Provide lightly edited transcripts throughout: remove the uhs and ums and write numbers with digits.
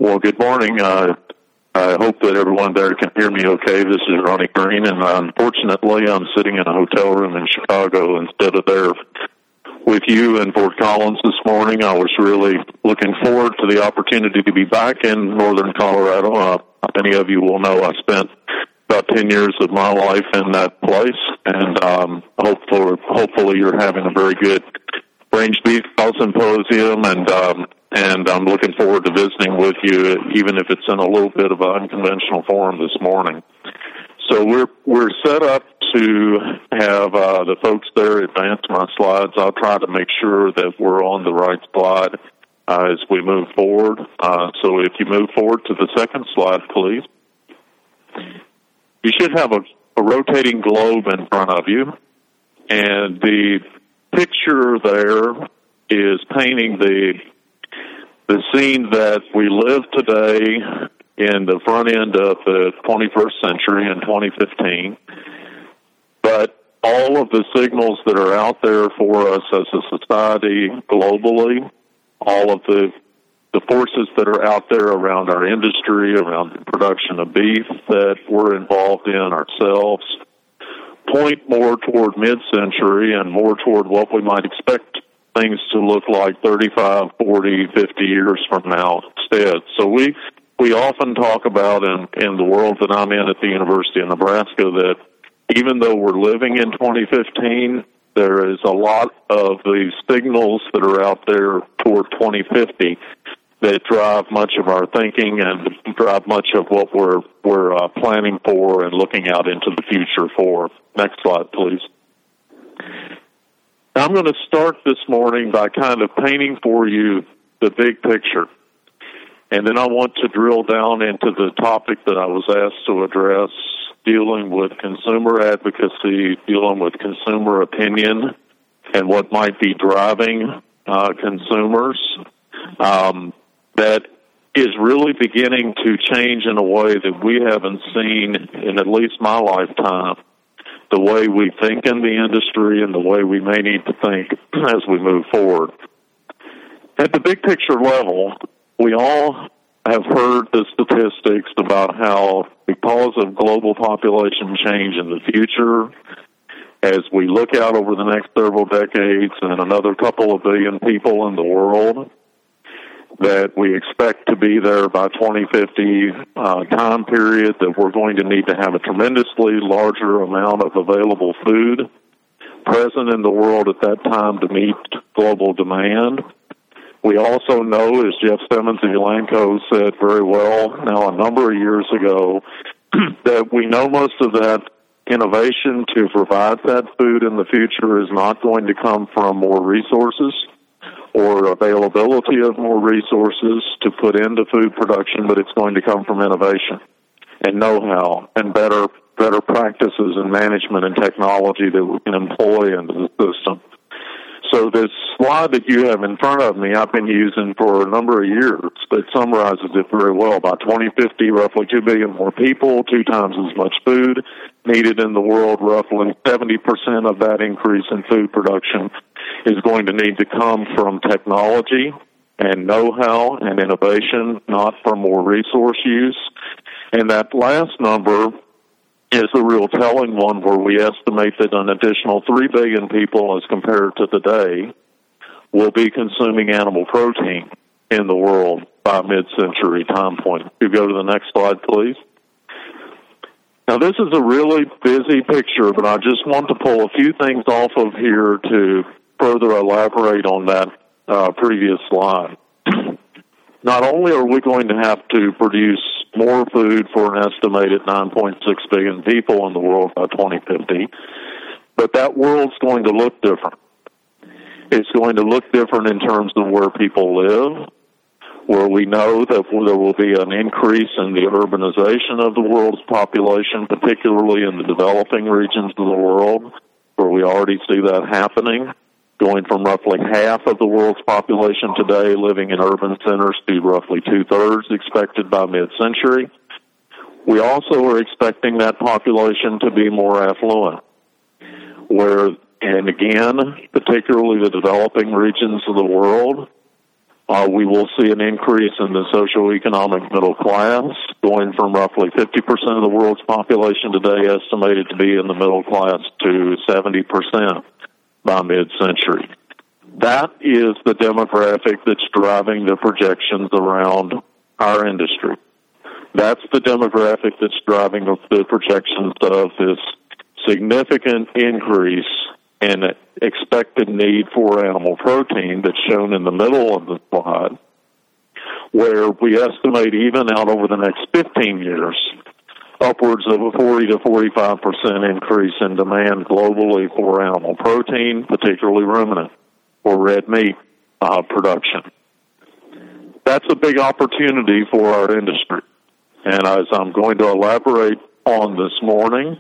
Well, good morning. I hope that everyone there can hear me okay. This is Ronnie Green, and unfortunately, I'm sitting in a hotel room in Chicago instead of there with you in Fort Collins this morning. I was really looking forward to the opportunity to be back in northern Colorado. Many of you will know I spent about 10 years of my life in that place, and hopefully you're having a very good range beef symposium, and I'm looking forward to visiting with you, even if it's in a little bit of an unconventional form this morning. So we're set up to have the folks there advance my slides. I'll try to make sure that we're on the right slide as we move forward. So if you move forward to the second slide, please. You should have a rotating globe in front of you, and the picture there is painting the scene that we live today in the front end of the 21st century in 2015, but all of the signals that are out there for us as a society globally, all of the forces that are out there around our industry, around the production of beef that we're involved in ourselves, point more toward mid-century and more toward what we might expect things to look like 35, 40, 50 years from now instead. So we often talk about in the world that I'm in at the University of Nebraska that even though we're living in 2015, there is a lot of the signals that are out there toward 2050 that drive much of our thinking and drive much of what we're planning for and looking out into the future for. Next slide, please. Now, I'm going to start this morning by kind of painting for you the big picture. And then I want to drill down into the topic that I was asked to address, dealing with consumer advocacy, dealing with consumer opinion, and what might be driving consumers. That is really beginning to change in a way that we haven't seen in at least my lifetime, the way we think in the industry and the way we may need to think as we move forward. At the big picture level, we all have heard the statistics about how because of global population change in the future, as we look out over the next several decades and another couple of billion people in the world, that we expect to be there by 2050 time period, that we're going to need to have a tremendously larger amount of available food present in the world at that time to meet global demand. We also know, as Jeff Simmons of Elanco said very well now a number of years ago, that we know most of that innovation to provide that food in the future is not going to come from more resources or availability of more resources to put into food production, but it's going to come from innovation and know-how and better practices in management and technology that we can employ into the system. So this slide that you have in front of me, I've been using for a number of years that summarizes it very well. By 2050, roughly 2 billion more people, 2 times as much food needed in the world. Roughly 70% of that increase in food production is going to need to come from technology and know-how and innovation, not from more resource use. And that last number is a real telling one, where we estimate that an additional 3 billion people as compared to today will be consuming animal protein in the world by mid-century time point. You go to the next slide, please. Now, this is a really busy picture, but I just want to pull a few things off of here to further elaborate on that previous slide. Not only are we going to have to produce more food for an estimated 9.6 billion people in the world by 2050, but that world's going to look different. It's going to look different in terms of where people live, where we know that there will be an increase in the urbanization of the world's population, particularly in the developing regions of the world, where we already see that happening, going from roughly half of the world's population today living in urban centers to roughly 2/3 expected by mid-century. We also are expecting that population to be more affluent, and again, particularly the developing regions of the world, We will see an increase in the socioeconomic middle class, going from roughly 50% of the world's population today estimated to be in the middle class to 70% by mid-century. That is the demographic that's driving the projections around our industry. That's the demographic that's driving the projections of this significant increase in expected need for animal protein that's shown in the middle of the slide, where we estimate even out over the next 15 years, upwards of a 40 to 45% increase in demand globally for animal protein, particularly ruminant or red meat production. That's a big opportunity for our industry. And as I'm going to elaborate on this morning,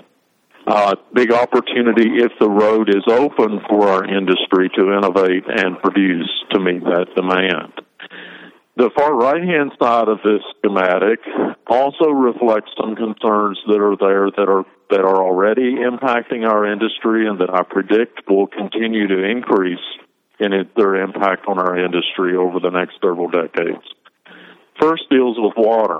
big opportunity if the road is open for our industry to innovate and produce to meet that demand. The far right-hand side of this schematic also reflects some concerns that are there that are already impacting our industry and that I predict will continue to increase in their impact on our industry over the next several decades. First deals with water,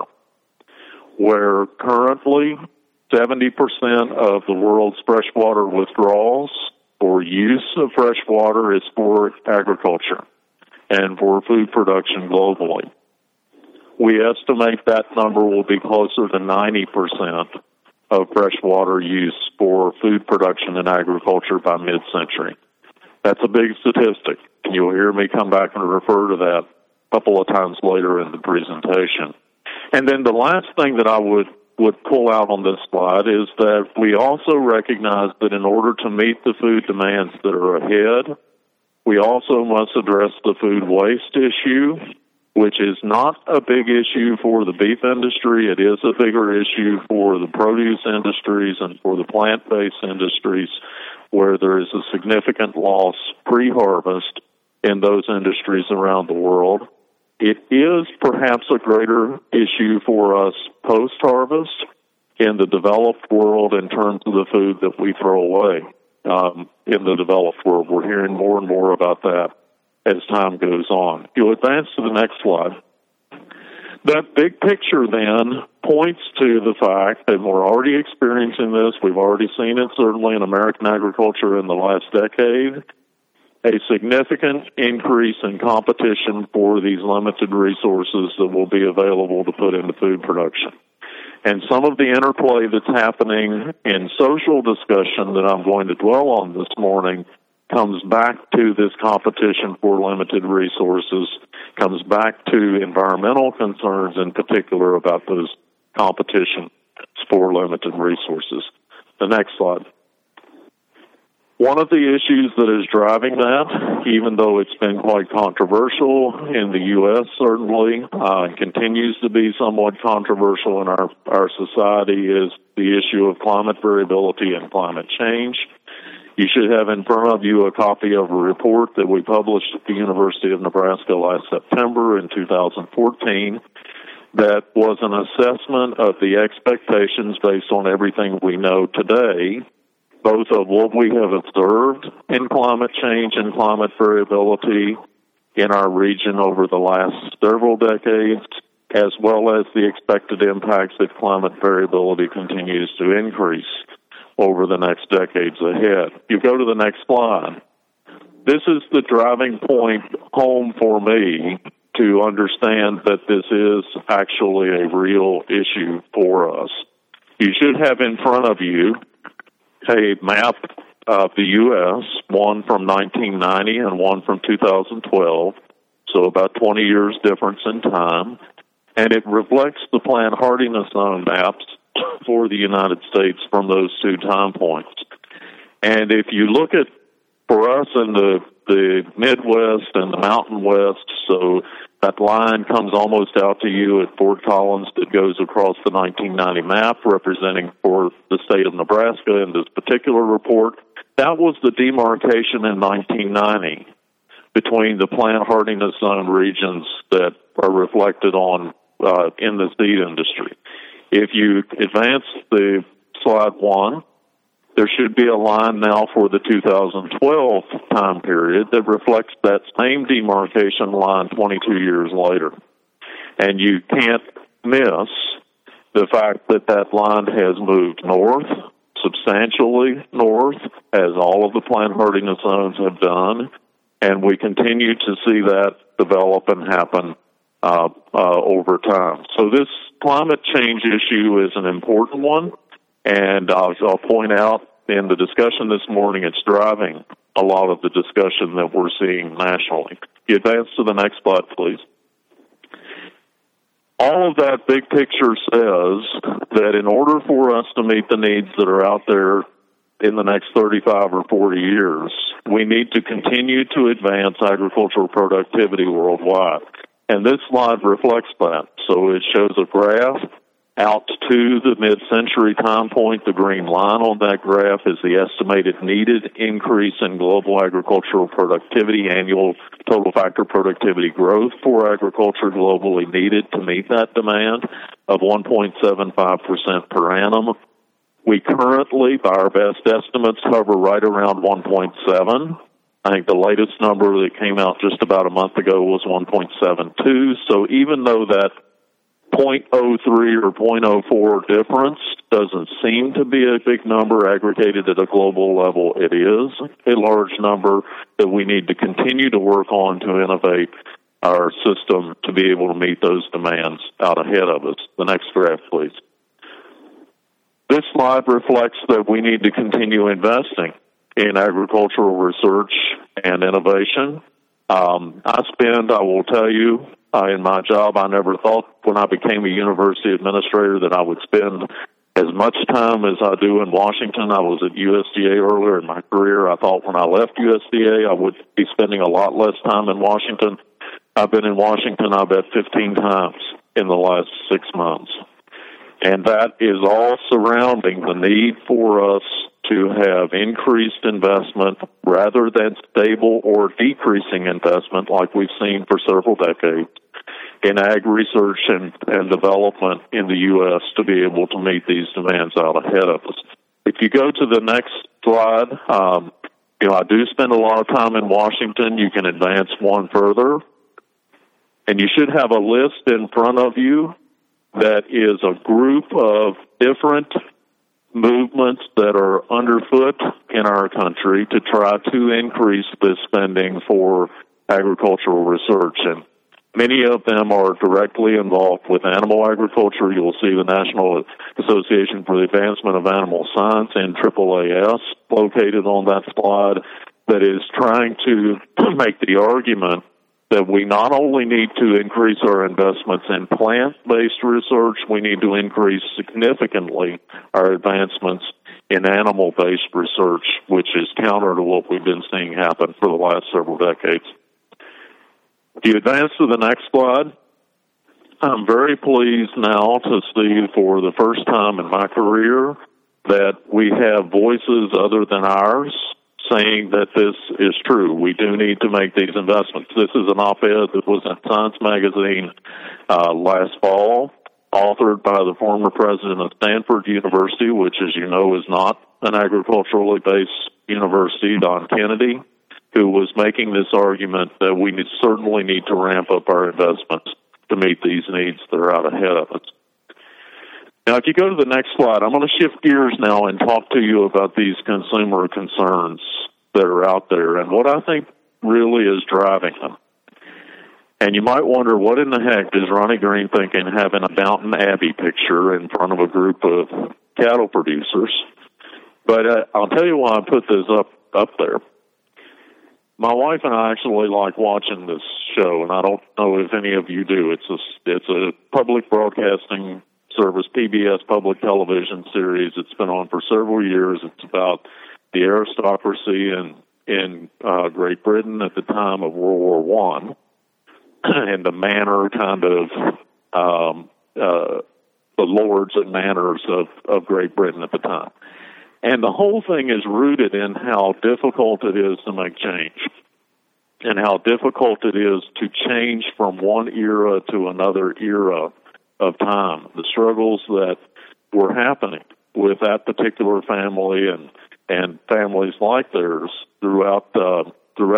where currently 70% of the world's freshwater withdrawals or use of fresh water is for agriculture and for food production globally. We estimate that number will be closer to 90% of freshwater use for food production and agriculture by mid-century. That's a big statistic, and you'll hear me come back and refer to that a couple of times later in the presentation. And then the last thing that I would pull out on this slide is that we also recognize that in order to meet the food demands that are ahead, we also must address the food waste issue, which is not a big issue for the beef industry. It is a bigger issue for the produce industries and for the plant-based industries, where there is a significant loss pre-harvest in those industries around the world. It is perhaps a greater issue for us post-harvest in the developed world in terms of the food that we throw away in the developed world. We're hearing more and more about that as time goes on. If you advance to the next slide. That big picture then points to the fact that we're already experiencing this. We've already seen it certainly in American agriculture in the last decade. A significant increase in competition for these limited resources that will be available to put into food production. And some of the interplay that's happening in social discussion that I'm going to dwell on this morning comes back to this competition for limited resources, comes back to environmental concerns in particular about those competition for limited resources. The next slide. One of the issues that is driving that, even though it's been quite controversial in the U.S. certainly, continues to be somewhat controversial in our society, is the issue of climate variability and climate change. You should have in front of you a copy of a report that we published at the University of Nebraska last September in 2014 that was an assessment of the expectations based on everything we know today, both of what we have observed in climate change and climate variability in our region over the last several decades, as well as the expected impacts if climate variability continues to increase over the next decades ahead. You go to the next slide. This is the driving point home for me to understand that this is actually a real issue for us. You should have in front of you a map of the U.S., one from 1990 and one from 2012, so about 20 years difference in time, and it reflects the plant hardiness zone maps for the United States from those two time points. And if you look at, for us in the Midwest and the Mountain West, so that line comes almost out to you at Fort Collins that goes across the 1990 map representing for the state of Nebraska in this particular report. That was the demarcation in 1990 between the plant hardiness zone regions that are reflected on in the seed industry. If you advance the slide one, There should be a line now for the 2012 time period that reflects that same demarcation line 22 years later. And you can't miss the fact that that line has moved north, substantially north, as all of the planned hardiness zones have done, and we continue to see that develop and happen over time. So this climate change issue is an important one, and I'll point out in the discussion this morning, it's driving a lot of the discussion that we're seeing nationally. You advance to the next slide, please. All of that big picture says that in order for us to meet the needs that are out there in the next 35 or 40 years, we need to continue to advance agricultural productivity worldwide. And this slide reflects that. So it shows a graph out to the mid-century time point. The green line on that graph is the estimated needed increase in global agricultural productivity, annual total factor productivity growth for agriculture globally needed to meet that demand of 1.75% per annum. We currently, by our best estimates, hover right around 1.7. I think the latest number that came out just about a month ago was 1.72. So even though that 0.03 or 0.04 difference doesn't seem to be a big number aggregated at a global level, it is a large number that we need to continue to work on to innovate our system to be able to meet those demands out ahead of us. The next graph, please. This slide reflects that we need to continue investing in agricultural research and innovation. I will tell you, in my job, I never thought when I became a university administrator that I would spend as much time as I do in Washington. I was at USDA earlier in my career. I thought when I left USDA I would be spending a lot less time in Washington. I've been in Washington, I bet, 15 times in the last 6 months. And that is all surrounding the need for us to have increased investment rather than stable or decreasing investment like we've seen for several decades in ag research and development in the U.S. to be able to meet these demands out ahead of us. If you go to the next slide, I do spend a lot of time in Washington. You can advance one further. And you should have a list in front of you that is a group of different movements that are underfoot in our country to try to increase the spending for agricultural research. And many of them are directly involved with animal agriculture. You'll see the National Association for the Advancement of Animal Science, NAAAS, located on that slide, that is trying to make the argument that we not only need to increase our investments in plant-based research, we need to increase significantly our advancements in animal-based research, which is counter to what we've been seeing happen for the last several decades. If you advance to the next slide, I'm very pleased now to see for the first time in my career that we have voices other than ours saying that this is true. We do need to make these investments. This is an op-ed that was in Science Magazine last fall, authored by the former president of Stanford University, which, as you know, is not an agriculturally based university, Don Kennedy, who was making this argument that we certainly need to ramp up our investments to meet these needs that are out ahead of us. Now, if you go to the next slide, I'm going to shift gears now and talk to you about these consumer concerns that are out there and what I think really is driving them. And you might wonder, what in the heck does Ronnie Green thinking having a Downton Abbey picture in front of a group of cattle producers? But I'll tell you why I put this up there. My wife and I actually like watching this show, and I don't know if any of you do. It's a public broadcasting service, PBS public television series. It's been on for several years. It's about the aristocracy in Great Britain at the time of World War I and the manner kind of the lords and manors of Great Britain at the time. And the whole thing is rooted in how difficult it is to make change and how difficult it is to change from one era to another era of time. The struggles that were happening with that particular family and and families like theirs throughout the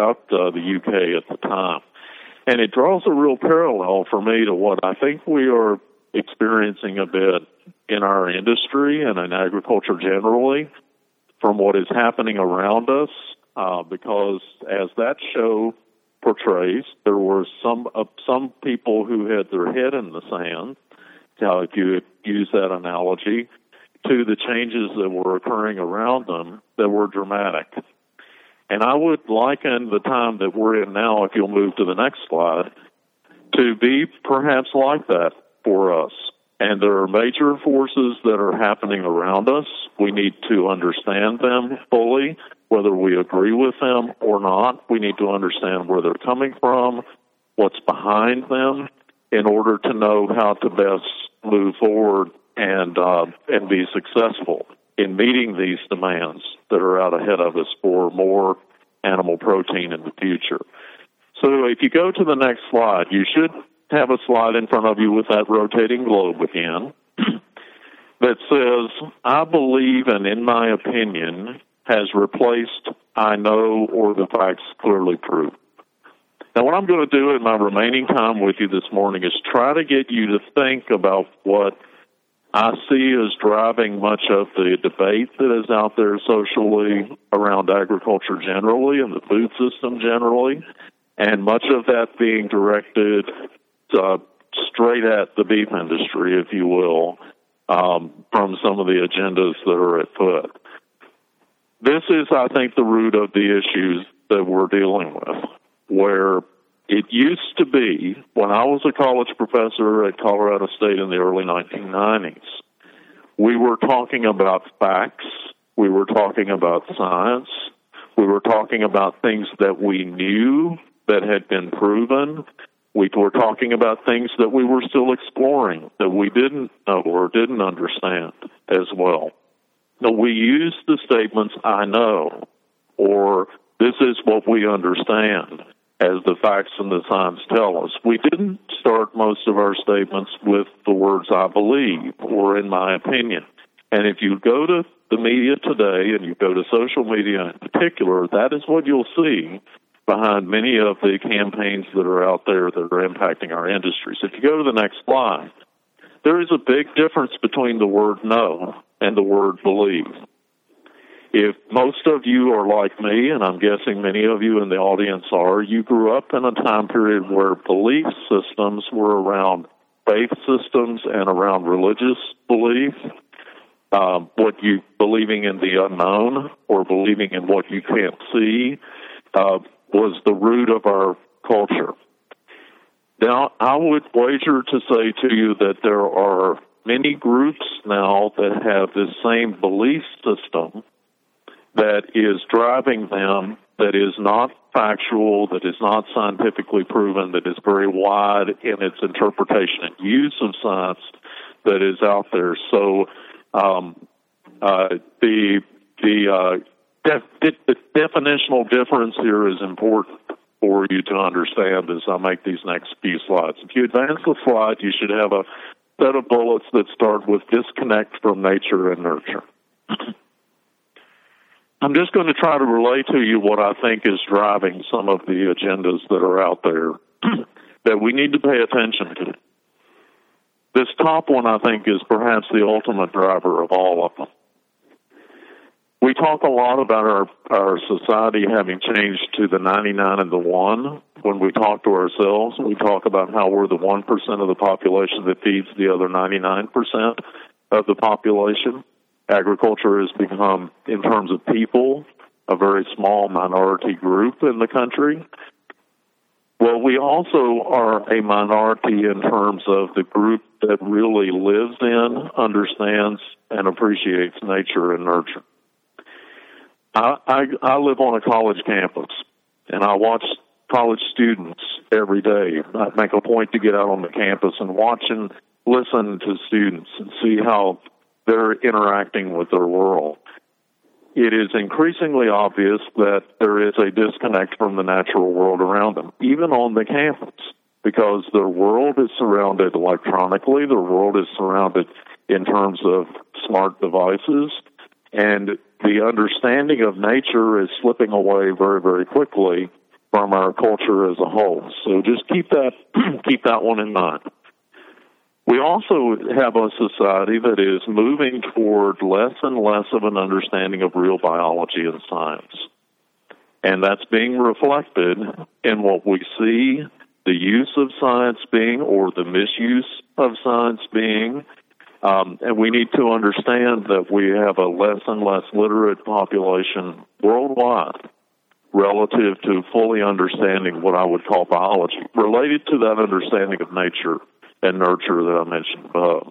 UK at the time. And it draws a real parallel for me to what I think we are experiencing a bit in our industry and in agriculture generally from what is happening around us, because as that show portrays, there were some people who had their head in the sand, if you use that analogy, to the changes that were occurring around them that were dramatic. And I would liken the time that we're in now, if you'll move to the next slide, to be perhaps like that for us. And there are major forces that are happening around us. We need to understand them fully, whether we agree with them or not. We need to understand where they're coming from, what's behind them, in order to know how to best move forward and be successful in meeting these demands that are out ahead of us for more animal protein in the future. So if you go to the next slide, you should have a slide in front of you with that rotating globe again that says, I believe and in my opinion has replaced I know or the facts clearly prove. Now what I'm going to do in my remaining time with you this morning is try to get you to think about what I see as driving much of the debate that is out there socially around agriculture generally and the food system generally, and much of that being directed straight at the beef industry, if you will, from some of the agendas that are at foot. This is, I think, the root of the issues that we're dealing with, where it used to be, when I was a college professor at Colorado State in the early 1990s, we were talking about facts, we were talking about science, we were talking about things that we knew that had been proven, we were talking about things that we were still exploring, that we didn't know or didn't understand as well. Now, we used the statements, I know, or this is what we understand, as the facts and the science tell us. We didn't start most of our statements with the words I believe or in my opinion. And if you go to the media today and you go to social media in particular, that is what you'll see behind many of the campaigns that are out there that are impacting our industries. If you go to the next slide, there is a big difference between the word know and the word believe. If most of you are like me, and I'm guessing many of you in the audience are, you grew up in a time period where belief systems were around faith systems and around religious belief, believing in the unknown or believing in what you can't see was the root of our culture. Now, I would wager to say to you that there are many groups now that have this same belief system that is driving them, that is not factual, that is not scientifically proven, that is very wide in its interpretation and use of science that is out there. So the definitional difference here is important for you to understand as I make these next few slides. If you advance the slide, you should have a set of bullets that start with disconnect from nature and nurture. I'm just going to try to relay to you what I think is driving some of the agendas that are out there that we need to pay attention to. This top one, I think, is perhaps the ultimate driver of all of them. We talk a lot about our society having changed to the 99 and the 1. When we talk to ourselves, we talk about how we're the 1% of the population that feeds the other 99% of the population. Agriculture has become, in terms of people, a very small minority group in the country. Well, we also are a minority in terms of the group that really lives in, understands, and appreciates nature and nurture. I live on a college campus, and I watch college students every day. I make a point to get out on the campus and watch and listen to students and see how they're interacting with their world. It is increasingly obvious that there is a disconnect from the natural world around them, even on the campus, because their world is surrounded electronically, their world is surrounded in terms of smart devices, and the understanding of nature is slipping away very, very quickly from our culture as a whole. So just keep that one in mind. We also have a society that is moving toward less and less of an understanding of real biology and science. And that's being reflected in what we see the use of science being or the misuse of science being. And we need to understand that we have a less and less literate population worldwide relative to fully understanding what I would call biology, related to that understanding of nature and nurture that I mentioned above.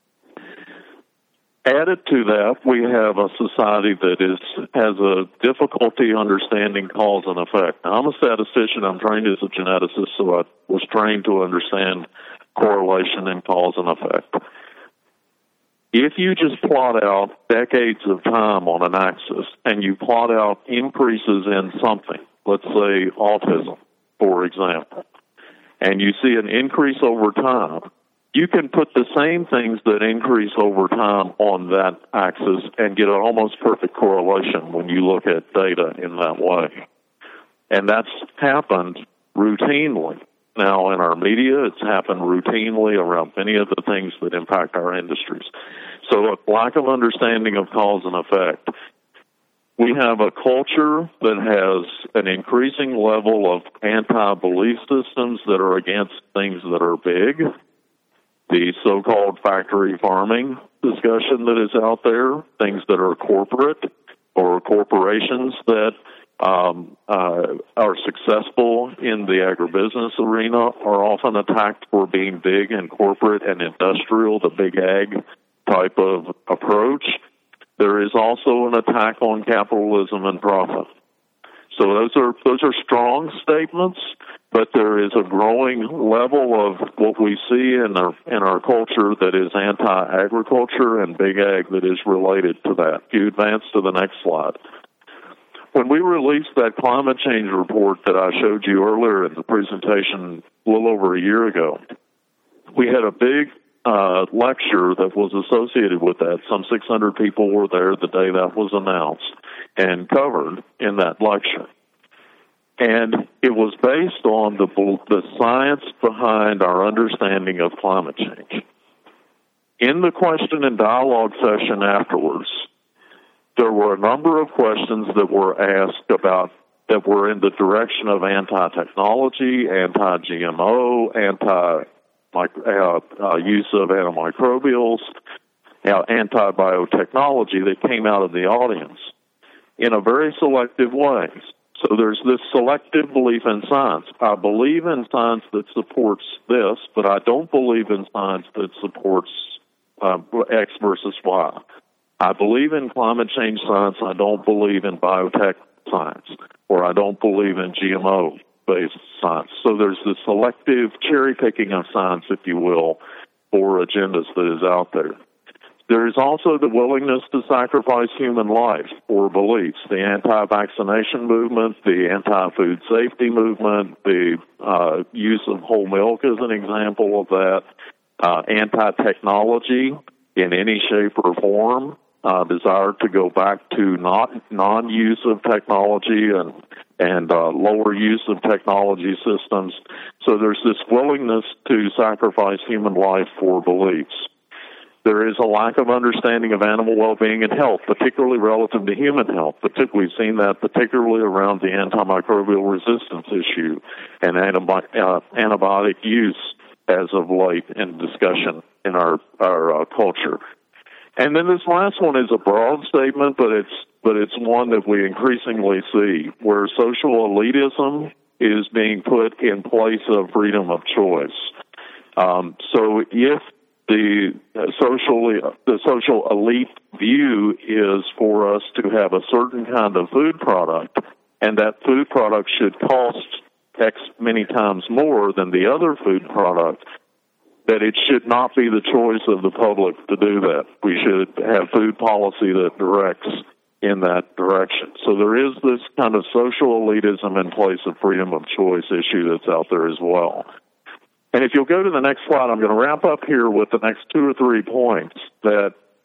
Added to that, we have a society that has a difficulty understanding cause and effect. Now, I'm a statistician. I'm trained as a geneticist, so I was trained to understand correlation and cause and effect. If you just plot out decades of time on an axis and you plot out increases in something, let's say autism, for example, and you see an increase over time, you can put the same things that increase over time on that axis and get an almost perfect correlation when you look at data in that way. And that's happened routinely. Now, in our media, it's happened routinely around many of the things that impact our industries. So a lack of understanding of cause and effect. We have a culture that has an increasing level of anti-belief systems that are against things that are big. The so-called factory farming discussion that is out there, things that are corporate or corporations that are successful in the agribusiness arena are often attacked for being big and corporate and industrial, the big ag type of approach. There is also an attack on capitalism and profit. So those are strong statements, but there is a growing level of what we see in our culture that is anti-agriculture and big ag that is related to that. If you advance to the next slide. When we released that climate change report that I showed you earlier in the presentation a little over a year ago, we had a big lecture that was associated with that. Some 600 people were there the day that was announced and covered in that lecture. And it was based on the science behind our understanding of climate change. In the question and dialogue session afterwards, there were a number of questions that were asked about that were in the direction of anti-technology, anti-GMO, use of antimicrobials, anti-biotechnology that came out of the audience in a very selective way. So there's this selective belief in science. I believe in science that supports this, but I don't believe in science that supports X versus Y. I believe in climate change science. I don't believe in biotech science, or I don't believe in GMO-based science. So there's this selective cherry-picking of science, if you will, for agendas that is out there. There is also the willingness to sacrifice human life for beliefs. The anti-vaccination movement, the anti-food safety movement, the use of whole milk is an example of that. Anti-technology in any shape or form, desire to go back to non-use of technology and lower use of technology systems. So there's this willingness to sacrifice human life for beliefs. There is a lack of understanding of animal well-being and health, particularly relative to human health. We've seen that particularly around the antimicrobial resistance issue and antibiotic use as of late in discussion in our culture. And then this last one is a broad statement, but it's one that we increasingly see, where social elitism is being put in place of freedom of choice. So if the social elite view is for us to have a certain kind of food product, and that food product should cost X many times more than the other food product, that it should not be the choice of the public to do that. We should have food policy that directs in that direction. So there is this kind of social elitism in place of freedom of choice issue that's out there as well. And if you'll go to the next slide, I'm going to wrap up here with the next 2 or 3 points that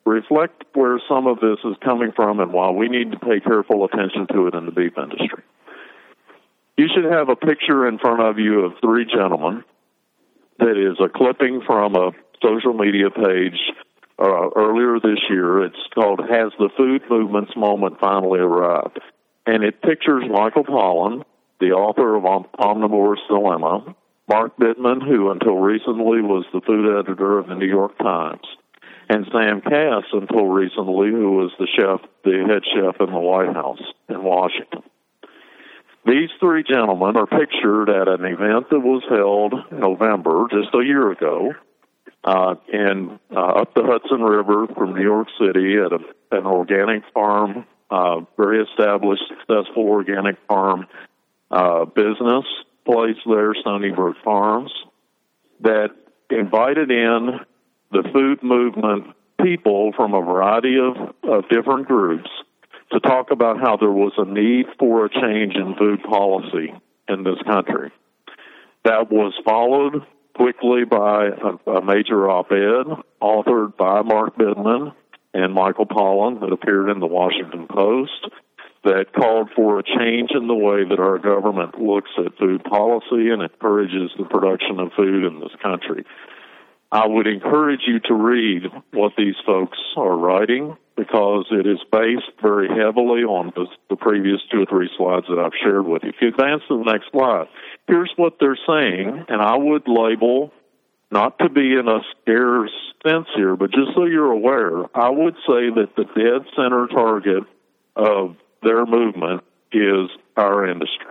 reflect where some of this is coming from and why we need to pay careful attention to it in the beef industry. You should have a picture in front of you of three gentlemen that is a clipping from a social media page earlier this year. It's called Has the Food Movement's Moment Finally Arrived? And it pictures Michael Pollan, the author of Omnivore's Dilemma, Mark Bittman, who until recently was the food editor of the New York Times, and Sam Kass, until recently, who was the head chef in the White House in Washington. These three gentlemen are pictured at an event that was held in November, just a year ago, up the Hudson River from New York City at an organic farm, very established, successful organic farm business place there, Stony Brook Farms, that invited in the food movement people from a variety of different groups to talk about how there was a need for a change in food policy in this country. That was followed quickly by a major op-ed authored by Mark Bittman and Michael Pollan that appeared in the Washington Post that called for a change in the way that our government looks at food policy and encourages the production of food in this country. I would encourage you to read what these folks are writing because it is based very heavily on the previous 2 or 3 slides that I've shared with you. If you advance to the next slide, here's what they're saying, and I would label, not to be in a scare sense here, but just so you're aware, I would say that the dead center target of their movement is our industry,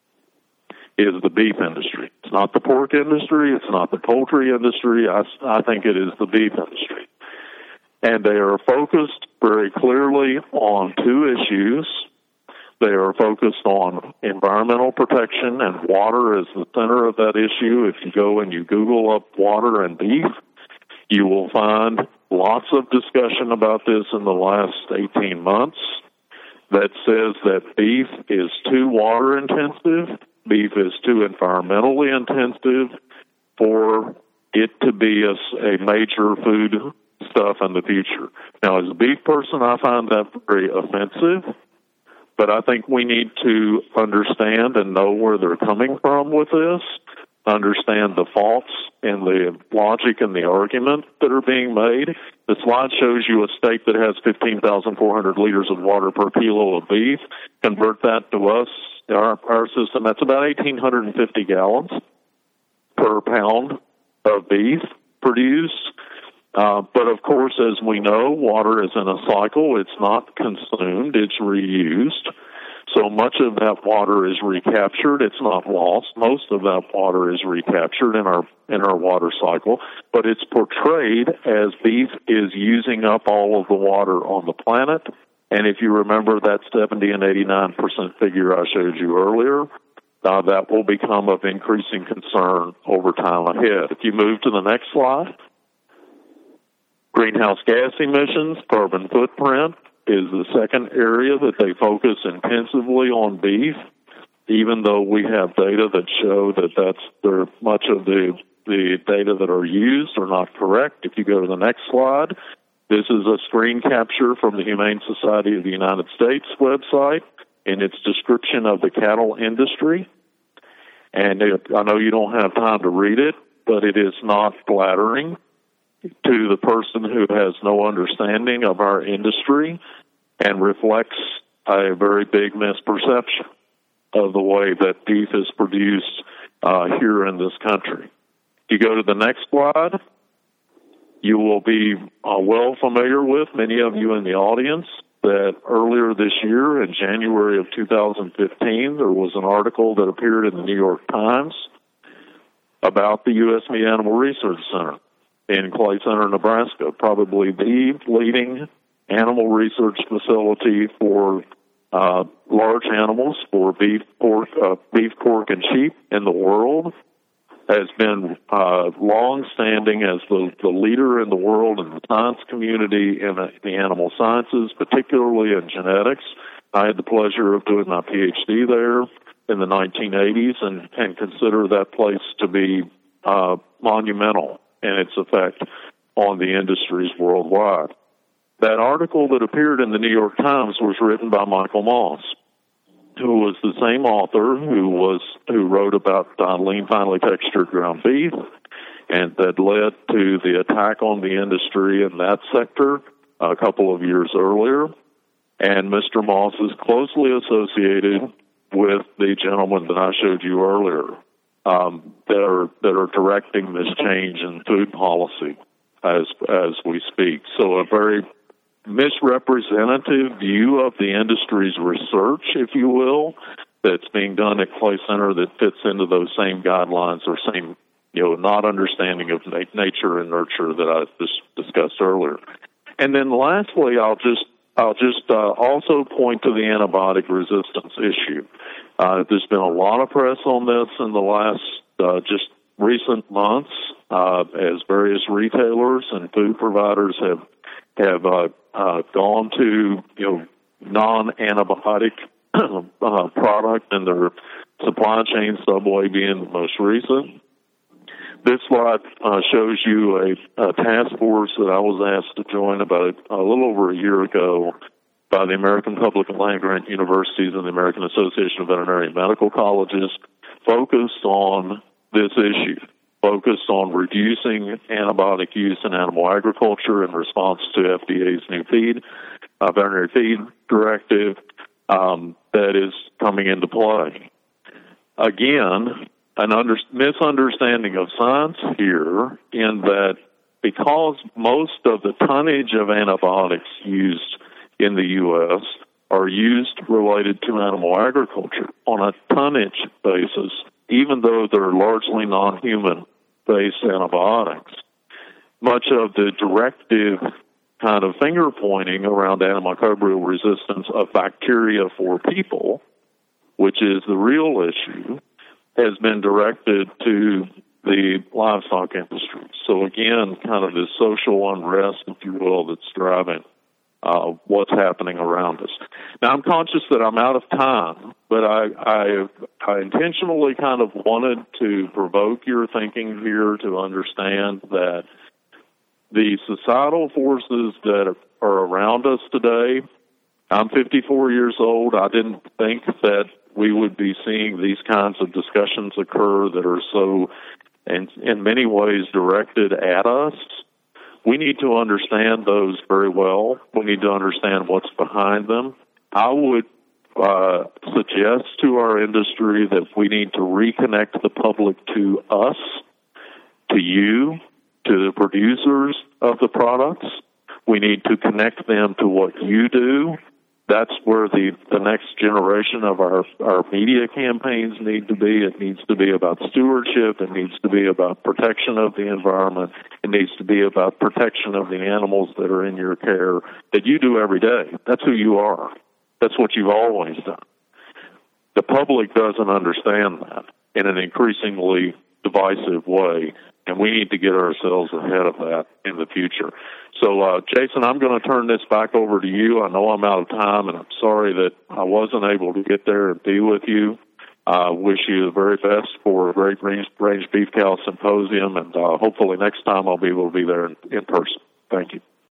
is the beef industry. It's not the pork industry. It's not the poultry industry. I think it is the beef industry. And they are focused very clearly on 2 issues. They are focused on environmental protection, and water is the center of that issue. If you go and you Google up water and beef, you will find lots of discussion about this in the last 18 months that says that beef is too water intensive, beef is too environmentally intensive for it to be a major food stuff in the future. Now, as a beef person, I find that very offensive, but I think we need to understand and know where they're coming from with this, understand the faults and the logic and the argument that are being made. The slide shows you a state that has 15,400 liters of water per kilo of beef. Convert that to us, our system, that's about 1,850 gallons per pound of beef produced. But of course, as we know, water is in a cycle. It's not consumed, it's reused. So much of that water is recaptured. It's not lost. Most of that water is recaptured in our water cycle, but it's portrayed as beef is using up all of the water on the planet. And if you remember that 70 and 89% figure I showed you earlier, that will become of increasing concern over time ahead. If you move to the next slide, greenhouse gas emissions, carbon footprint, is the second area that they focus intensively on beef, even though we have data that show that much of the data that are used are not correct. If you go to the next slide, this is a screen capture from the Humane Society of the United States website in its description of the cattle industry. And I know you don't have time to read it, but it is not flattering to the person who has no understanding of our industry and reflects a very big misperception of the way that beef is produced here in this country. If you go to the next slide, you will be well familiar with, many of you in the audience, that earlier this year, in January of 2015, there was an article that appeared in the New York Times about the U.S. Meat Animal Research Center in Clay Center, Nebraska, probably the leading animal research facility for large animals, for beef, pork, and sheep in the world, has been long-standing as the leader in the world in the science community in the animal sciences, particularly in genetics. I had the pleasure of doing my PhD there in the 1980s and consider that place to be monumental in its effect on the industries worldwide. That article that appeared in the New York Times was written by Michael Moss, who was the same author who wrote about lean, finely textured ground beef, and that led to the attack on the industry in that sector a couple of years earlier. And Mr. Moss is closely associated with the gentleman that I showed you earlier, that are directing this change in food policy as we speak. So a very misrepresentative view of the industry's research, if you will, that's being done at Clay Center that fits into those same guidelines or same, not understanding of nature and nurture that I just discussed earlier. And then lastly, I'll just also point to the antibiotic resistance issue. There's been a lot of press on this in the last just recent months, as various retailers and food providers have gone to non-antibiotic product in their supply chain, Subway being the most recent. This slide shows you a task force that I was asked to join about a little over a year ago by the American Public and Land-Grant Universities and the American Association of Veterinary Medical Colleges, focused on this issue, focused on reducing antibiotic use in animal agriculture in response to FDA's new veterinary feed directive that is coming into play. Again, an misunderstanding of science here, in that because most of the tonnage of antibiotics used in the U.S. are used related to animal agriculture on a tonnage basis, even though they're largely non-human based antibiotics, much of the directive kind of finger pointing around antimicrobial resistance of bacteria for people, which is the real issue, has been directed to the livestock industry. So again, kind of this social unrest, if you will, that's driving what's happening around us. Now, I'm conscious that I'm out of time, but I intentionally kind of wanted to provoke your thinking here to understand that the societal forces that are around us today, I'm 54 years old. I didn't think that we would be seeing these kinds of discussions occur that are so, in many ways, directed at us. We need to understand those very well. We need to understand what's behind them. I would suggest to our industry that we need to reconnect the public to us, to you, to the producers of the products. We need to connect them to what you do. That's where the next generation of our media campaigns need to be. It needs to be about stewardship. It needs to be about protection of the environment. It needs to be about protection of the animals that are in your care that you do every day. That's who you are. That's what you've always done. The public doesn't understand that in an increasingly divisive way, and we need to get ourselves ahead of that in the future. So, Jason, I'm going to turn this back over to you. I know I'm out of time, and I'm sorry that I wasn't able to get there and be with you. I wish you the very best for a great Range Beef Cow Symposium, and hopefully next time I'll be able to be there in person. Thank you.